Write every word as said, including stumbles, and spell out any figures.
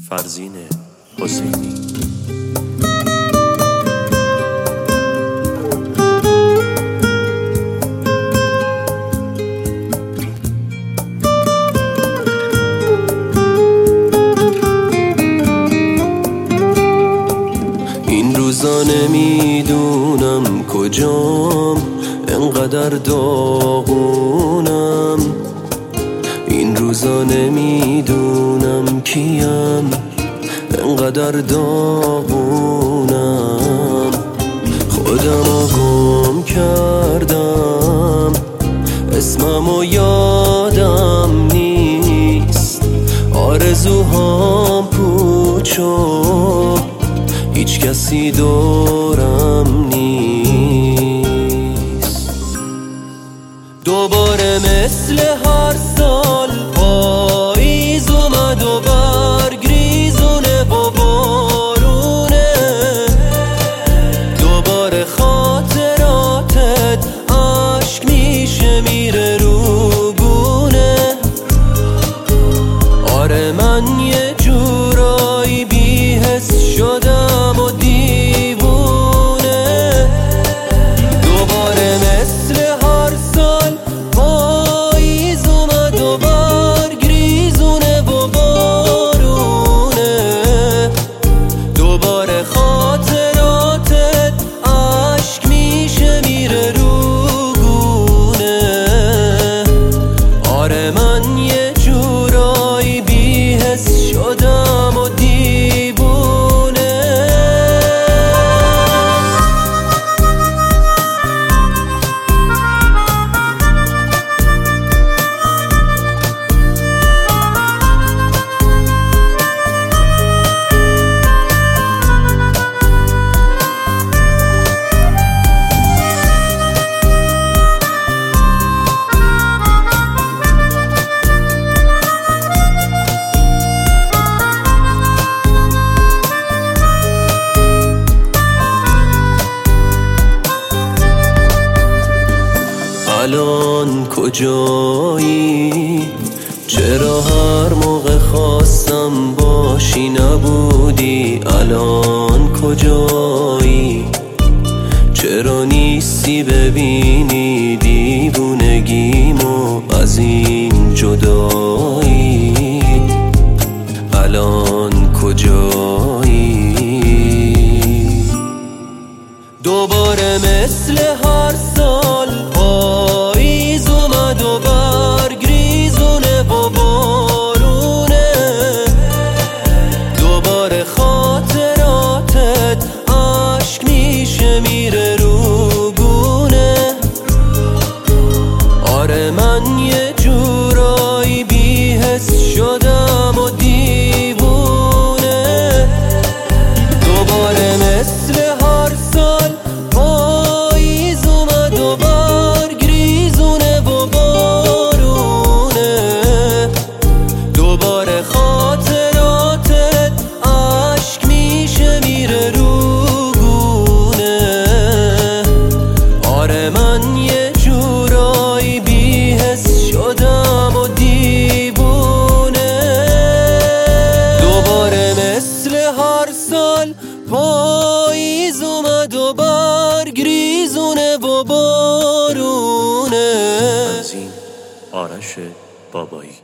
فرزین حسینی. این روزا نمیدونم کجام، انقدر داغونم. این روزا نمیدونم کیم، انقدر داغونم. خودمو گم کردم، اسممو یادم نیست. آرزوهام پوچو، هیچ کسی دورم نیست. دوباره مثل هر سال پاییز اومد و برگ ریزونه و بارونه. دوباره خاطراتت عشق میشه میره رو گونه. آره من یه جورایی بی‌حس شدم و دیوونه. دوباره مثل هر سال پاییز اومد و برگ ریزونه و بارونه. دوباره خاطراتت عشق میشه میره رو گونه. آره من یه جورایی بی‌حس شدم و الان کجایی؟ چرا هر موقع خواستم باشی نبودی؟ الان کجایی؟ چرا نیستی ببینی دیوونگیمو از این جدایی؟ الان کجایی؟ دوباره مثل هر سال پاییز اومد و برگ ریزونه و بارونه. دوباره خاطراتت عشق میشه میره رو گونه. آره من یه جورایی بی‌حس شدم و دیوونه. دوباره مثل هر سال پاییز اومد و برگ ریزونه و بارونه. دوباره خاطراتت عشق میشه میره رو گونه. آره من یه جورایی بی‌حس شدم و دیوونه. دوباره مثل هر سال پاییز اومد و برگ ریزونه و بارونه. فرزین آرش بابایی.